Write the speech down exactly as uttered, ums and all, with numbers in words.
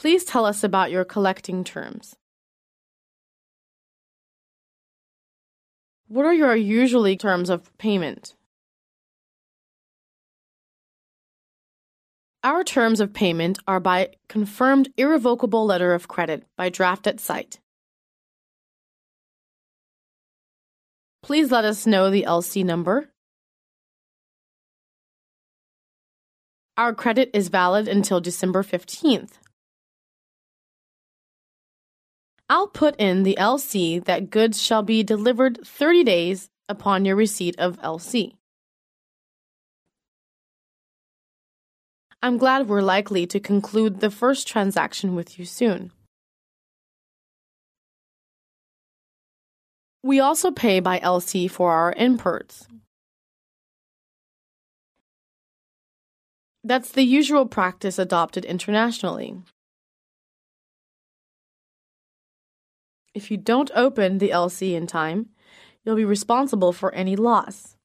Please tell us about your collecting terms. What are your usually terms of payment? Our terms of payment are by confirmed irrevocable letter of credit by draft at site. Please let us know the L C number. Our credit is valid until December fifteenth. I'll put in the L C that goods shall be delivered thirty days upon your receipt of L C. I'm glad we're likely to conclude the first transaction with you soon. We also pay by L C for our imports. That's the usual practice adopted internationally. If you don't open the L C in time, you'll be responsible for any loss.